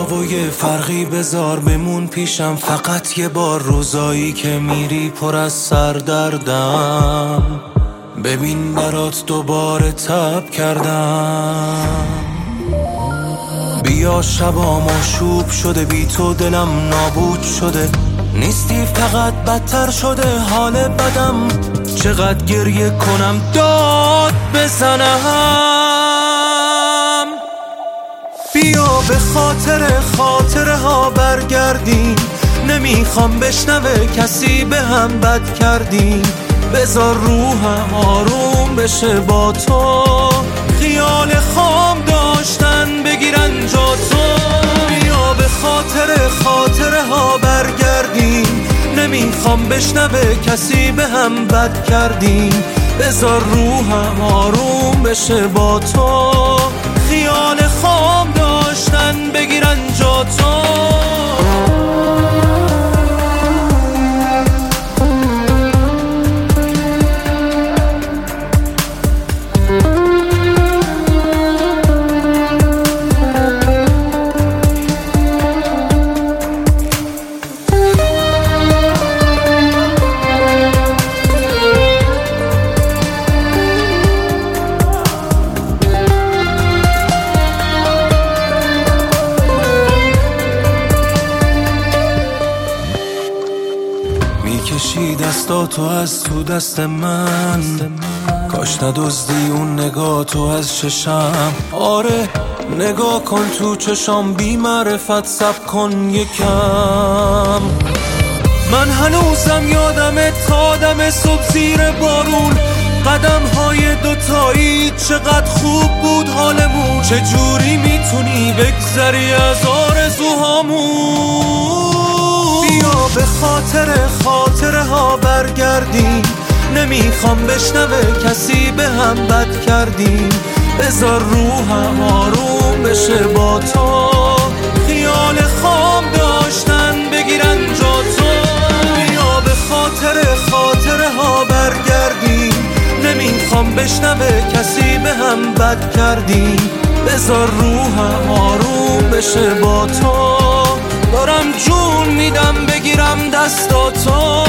و یه فرقی بذار بمون پیشم، فقط یه بار روزایی که میری پر از سردردم، ببین برات دوباره تب کردم. بیا شبام آشوب شده، بی تو دلم نابود شده، نیستی فقط بدتر شده حال بدم. چقدر گریه کنم داد بزنم، بیا به خاطره ها برگردیم، نمیخوام بشنوه کسی به هم بد کردیم. بذار روحم آروم بشه با تو، خیال خام داشتن بگیرن جا تو. بیا به خاطره ها برگردیم، نمیخوام بشنوه کسی به هم بد کردیم. بذار روحم آروم بشه با تو، خیال خام داشتن بگیرن جا تو. میکشی دستاتو از تو دست من، کاش ندزدی اون نگاه تو از چشم. آره نگاه کن تو چشام، بی معرفت سب کن یکم. من هنوزم یادمه تا دم صبح زیر بارون، قدم های دوتایی چقدر خوب بود حالمون. چجوری میتونی بگذری از آرزوهامون؟ بیا به خاطره ها برگردیم، نمیخوام بشنوه کسی به هم بد کردیم. بذار روحم آروم بشه با تو، خیال خام داشتن بگیرن جا تو. بیا به خاطره ها برگردیم، نمیخوام بشنوه کسی به هم بد کردیم. بذار روحم آروم بشه با تو، دارم جون میدم بگیرم دستاتو.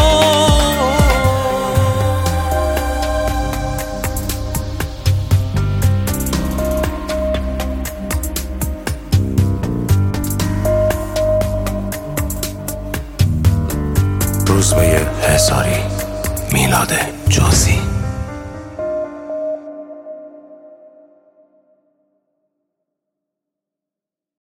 روزبه هزاری، میلاد جوزی.